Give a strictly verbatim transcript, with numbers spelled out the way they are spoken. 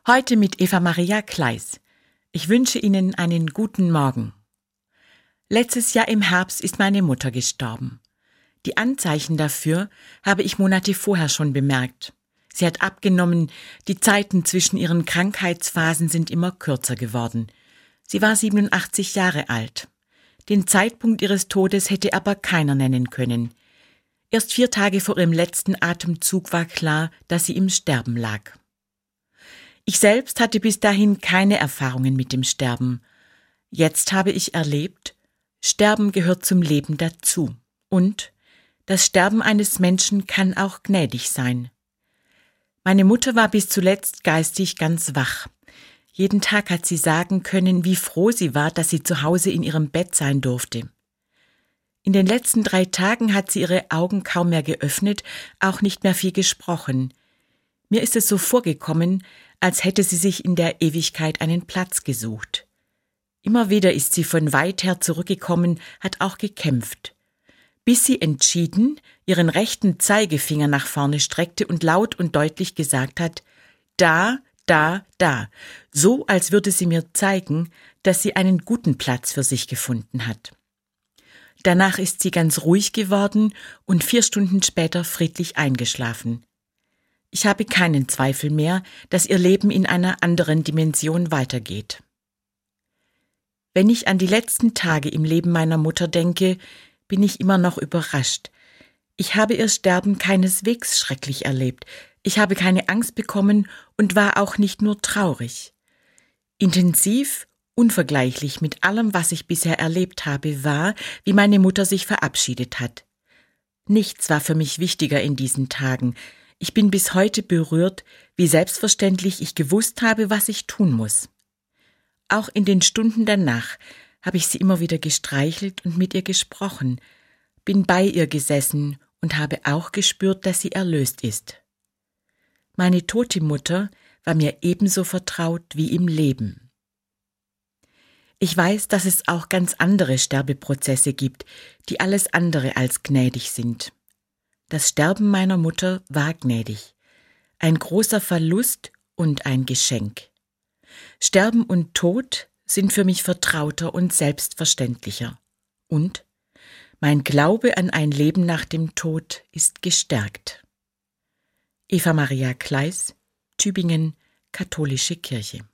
Heute mit Eva Maria Kleis. Ich wünsche Ihnen einen guten Morgen. Letztes Jahr im Herbst ist meine Mutter gestorben. Die Anzeichen dafür habe ich Monate vorher schon bemerkt. Sie hat abgenommen, die Zeiten zwischen ihren Krankheitsphasen sind immer kürzer geworden. Sie war siebenundachtzig Jahre alt. Den Zeitpunkt ihres Todes hätte aber keiner nennen können. Erst vier Tage vor ihrem letzten Atemzug war klar, dass sie im Sterben lag. Ich selbst hatte bis dahin keine Erfahrungen mit dem Sterben. Jetzt habe ich erlebt, Sterben gehört zum Leben dazu. Und das Sterben eines Menschen kann auch gnädig sein. Meine Mutter war bis zuletzt geistig ganz wach. Jeden Tag hat sie sagen können, wie froh sie war, dass sie zu Hause in ihrem Bett sein durfte. In den letzten drei Tagen hat sie ihre Augen kaum mehr geöffnet, auch nicht mehr viel gesprochen. Mir ist es so vorgekommen, als hätte sie sich in der Ewigkeit einen Platz gesucht. Immer wieder ist sie von weit her zurückgekommen, hat auch gekämpft, bis sie entschieden ihren rechten Zeigefinger nach vorne streckte und laut und deutlich gesagt hat, da, da, da, so als würde sie mir zeigen, dass sie einen guten Platz für sich gefunden hat. Danach ist sie ganz ruhig geworden und vier Stunden später friedlich eingeschlafen. Ich habe keinen Zweifel mehr, dass ihr Leben in einer anderen Dimension weitergeht. Wenn ich an die letzten Tage im Leben meiner Mutter denke, bin ich immer noch überrascht. Ich habe ihr Sterben keineswegs schrecklich erlebt. Ich habe keine Angst bekommen und war auch nicht nur traurig. Intensiv, unvergleichlich mit allem, was ich bisher erlebt habe, war, wie meine Mutter sich verabschiedet hat. Nichts war für mich wichtiger in diesen Tagen. Ich bin bis heute berührt, wie selbstverständlich ich gewusst habe, was ich tun muss. Auch in den Stunden danach habe ich sie immer wieder gestreichelt und mit ihr gesprochen, bin bei ihr gesessen und habe auch gespürt, dass sie erlöst ist. Meine tote Mutter war mir ebenso vertraut wie im Leben. Ich weiß, dass es auch ganz andere Sterbeprozesse gibt, die alles andere als gnädig sind. Das Sterben meiner Mutter war gnädig, ein großer Verlust und ein Geschenk. Sterben und Tod sind für mich vertrauter und selbstverständlicher. Und mein Glaube an ein Leben nach dem Tod ist gestärkt. Eva Maria Kleis, Tübingen, Katholische Kirche.